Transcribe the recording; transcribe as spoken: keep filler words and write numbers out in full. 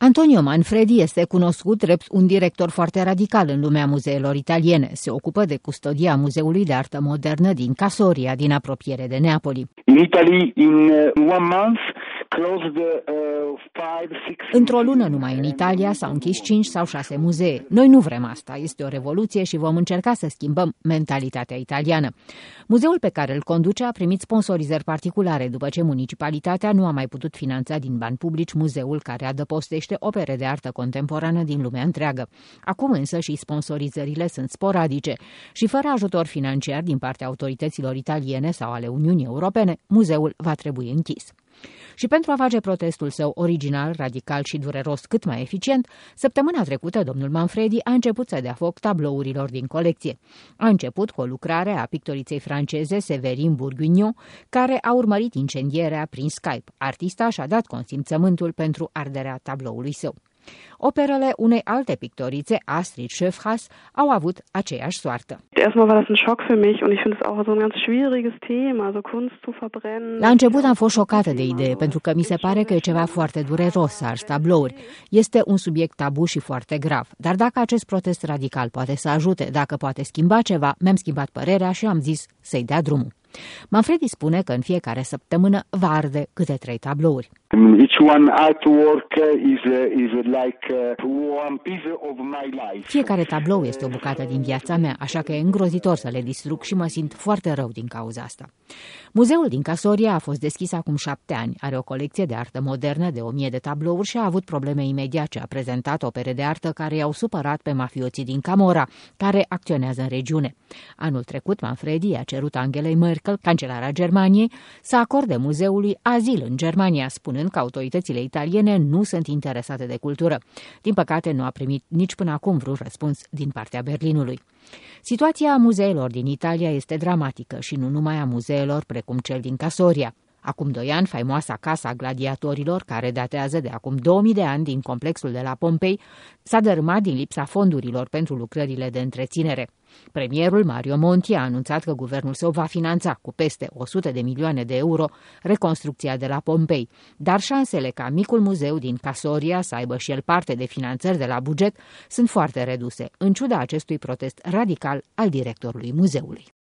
Antonio Manfredi este cunoscut drept un director foarte radical în lumea muzeelor italiene. Se ocupă de custodia Muzeului de Artă Modernă din Casoria, din apropiere de Neapoli. In Italy, in one month, closed uh, five, six... Într-o lună numai în Italia s-au închis cinci sau șase muzee. Noi nu vrem asta, este o revoluție și vom încerca să schimbăm mentalitatea italiană. Muzeul pe care îl conduce a primit sponsorizări particulare după ce municipalitatea nu a mai putut finanța din bani publici muzeul care adăpostește opere de artă contemporană din lumea întreagă. Acum însă și sponsorizările sunt sporadice și fără ajutor financiar din partea autorităților italiene sau ale Uniunii Europene, muzeul va trebui închis. Și pentru a face protestul său original, radical și dureros cât mai eficient, săptămâna trecută domnul Manfredi a început să dea foc tablourilor din colecție. A început cu o lucrare a pictoriței franceze Séverine Bourguignon, care a urmărit incendierea prin Skype. Artista și-a dat consimțământul pentru arderea tabloului său. Operele unei alte pictorițe, Astrid Schöfras, au avut aceeași soartă. Erstmal war das ein Schock für mich und ich finde es auch so ein ganz schwieriges Thema, also Kunst zu verbrennen. La început am fost șocată de idee, pentru că mi se pare că e ceva foarte dureros să arzi tablouri. Este un subiect tabu și foarte grav, dar dacă acest protest radical poate să ajute, dacă poate schimba ceva, mi-am schimbat părerea și am zis să-i dea drumul. Manfredi spune că în fiecare săptămână va arde câte trei tablouri. Each one artwork is is like one piece of my life. Fiecare tablou este o bucată din viața mea, așa că e îngrozitor să le distrug și mă simt foarte rău din cauza asta. Muzeul din Casoria a fost deschis acum șapte ani, are o colecție de artă modernă de o mie de tablouri și a avut probleme imediat ce a prezentat opere de artă care i-au supărat pe mafioții din Camorra, care acționează în regiune. Anul trecut, Manfredi a cerut Angelei Merkel, cancelara Germaniei, să acorde muzeului azil în Germania, spunând că autoritățile italiene nu sunt interesate de cultură. Din păcate, nu a primit nici până acum vreun răspuns din partea Berlinului. Situația muzeelor din Italia este dramatică și nu numai a muzeelor precum cel din Casoria. Acum doi ani, faimoasa Casa Gladiatorilor, care datează de acum două mii de ani din complexul de la Pompei, s-a dărâmat din lipsa fondurilor pentru lucrările de întreținere. Premierul Mario Monti a anunțat că guvernul său va finanța cu peste o sută de milioane de euro reconstrucția de la Pompei, dar șansele ca micul muzeu din Casoria să aibă și el parte de finanțări de la buget sunt foarte reduse, în ciuda acestui protest radical al directorului muzeului.